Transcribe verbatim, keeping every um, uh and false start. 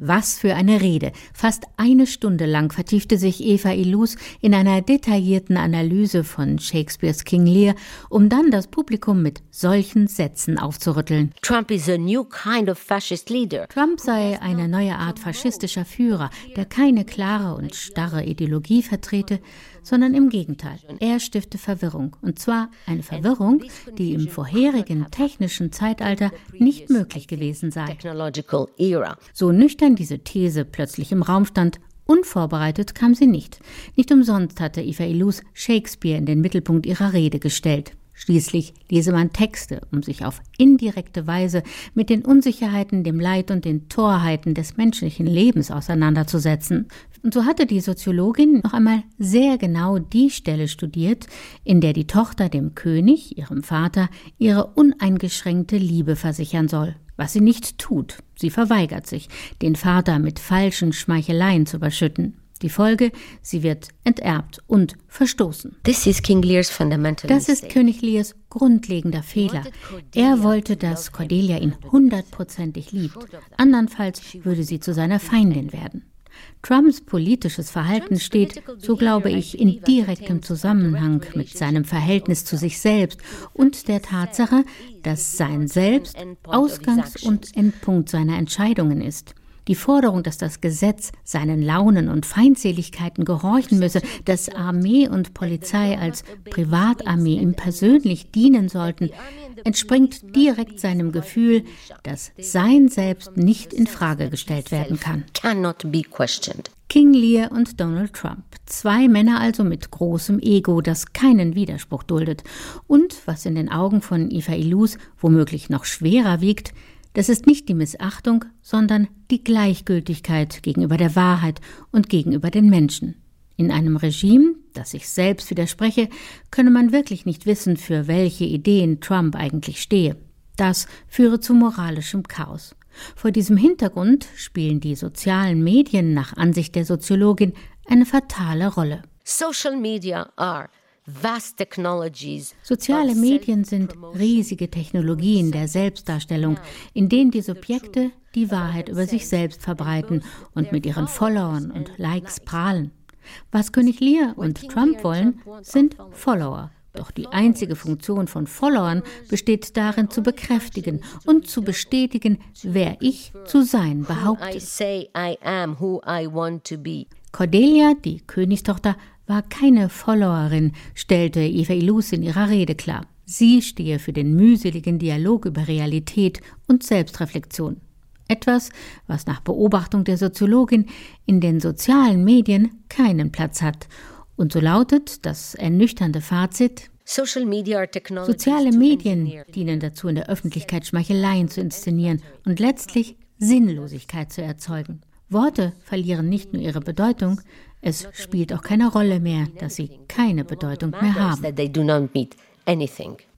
Was für eine Rede! Fast eine Stunde lang vertiefte sich Eva Illouz in einer detaillierten Analyse von Shakespeares King Lear, um dann das Publikum mit solchen Sätzen aufzurütteln. Trump is a new kind of fascist leader. Trump sei eine neue Art faschistischer Führer, der keine klare und starre Ideologie vertrete, sondern im Gegenteil. Er stifte Verwirrung. Und zwar eine Verwirrung, die im vorherigen technischen Zeitalter nicht möglich gewesen sei. So nüchtern diese These plötzlich im Raum stand, unvorbereitet kam sie nicht. Nicht umsonst hatte Eva Illouz Shakespeare in den Mittelpunkt ihrer Rede gestellt. Schließlich lese man Texte, um sich auf indirekte Weise mit den Unsicherheiten, dem Leid und den Torheiten des menschlichen Lebens auseinanderzusetzen. Und so hatte die Soziologin noch einmal sehr genau die Stelle studiert, in der die Tochter dem König, ihrem Vater, ihre uneingeschränkte Liebe versichern soll. Was sie nicht tut. Sie verweigert sich, den Vater mit falschen Schmeicheleien zu überschütten. Die Folge, sie wird enterbt und verstoßen. This is King Lear's fundamental das ist König Lears grundlegender Fehler. Er wollte, dass Cordelia ihn hundertprozentig liebt. Andernfalls würde sie zu seiner Feindin werden. Trumps politisches Verhalten steht, so glaube ich, in direktem Zusammenhang mit seinem Verhältnis zu sich selbst und der Tatsache, dass sein Selbst Ausgangs- und Endpunkt seiner Entscheidungen ist. Die Forderung, dass das Gesetz seinen Launen und Feindseligkeiten gehorchen müsse, dass Armee und Polizei als Privatarmee ihm persönlich dienen sollten, entspringt direkt seinem Gefühl, dass sein Selbst nicht in Frage gestellt werden kann. King Lear und Donald Trump. Zwei Männer also mit großem Ego, das keinen Widerspruch duldet. Und, was in den Augen von Eva Illouz womöglich noch schwerer wiegt, das ist nicht die Missachtung, sondern die Gleichgültigkeit gegenüber der Wahrheit und gegenüber den Menschen. In einem Regime, das sich selbst widerspreche, könne man wirklich nicht wissen, für welche Ideen Trump eigentlich stehe. Das führe zu moralischem Chaos. Vor diesem Hintergrund spielen die sozialen Medien nach Ansicht der Soziologin eine fatale Rolle. Social media are vast technologies. Soziale Medien sind riesige Technologien der Selbstdarstellung, in denen die Subjekte die Wahrheit über sich selbst verbreiten und mit ihren Followern und Likes prahlen. Was König Lear und Trump wollen, sind Follower. Doch die einzige Funktion von Followern besteht darin, zu bekräftigen und zu bestätigen, wer ich zu sein behaupte. Cordelia, die Königstochter, war keine Followerin, stellte Eva Illouz in ihrer Rede klar. Sie stehe für den mühseligen Dialog über Realität und Selbstreflexion. Etwas, was nach Beobachtung der Soziologin in den sozialen Medien keinen Platz hat. Und so lautet das ernüchternde Fazit: Soziale Medien dienen dazu, in der Öffentlichkeit Schmeicheleien zu inszenieren und letztlich Sinnlosigkeit zu erzeugen. Worte verlieren nicht nur ihre Bedeutung, es spielt auch keine Rolle mehr, dass sie keine Bedeutung mehr haben.